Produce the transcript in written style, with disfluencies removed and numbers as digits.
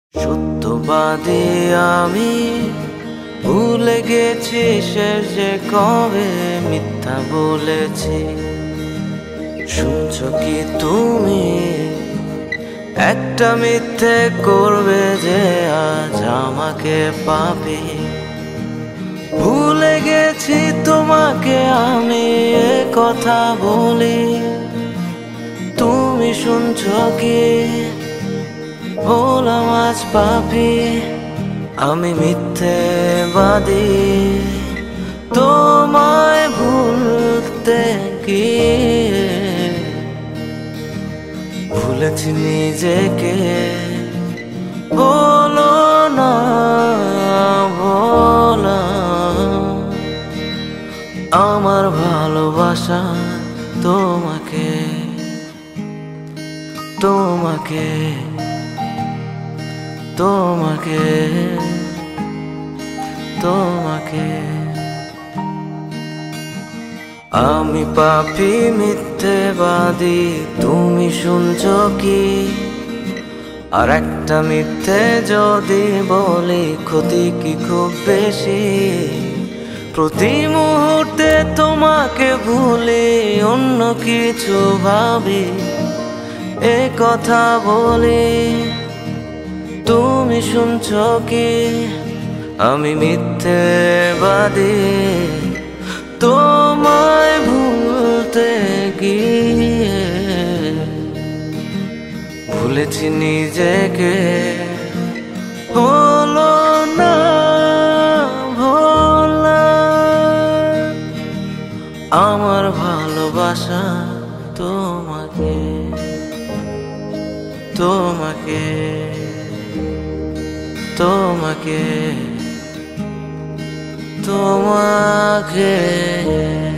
সত্যবাদী আমি, ভুলে গেছি শেষ যে কবে মিথ্যা বলেছি। শুনছো কি তুমি? একটা মিথ্যে করবে যে আজ আমাকে পাবে। ভুলে গেছি তোমাকে আমি এ কথা বলি, তুমি শুনছো কি? হলাম আজ পাপী, আমি মিথ্যেবাদী। তোমায় ভুলতে গিয়ে ভুলেছি নিজেকে, হলো না ভোলা। আমার ভালোবাসা তোমাকে, তোমাকে, তোমাকে, তোমাকে। আমি পাপী মিথ্যেবাদী, তুমি শুনছো কি? আর একটা মিথ্যে যদি বলি, ক্ষতি কি খুব বেশি? প্রতি মুহূর্তে তোমাকে ভুলি, অন্য কিছু ভাবি, এ কথা বলি, তুমি শুনছো কি? আমি মিথ্যেবাদী, তোমায় ভুলতে গিয়ে ভুলেছি নিজেকে, হলো না ভোলা। আমার ভালোবাসা তোমাকে, তোমাকে, তোমাকে, তোমাকে।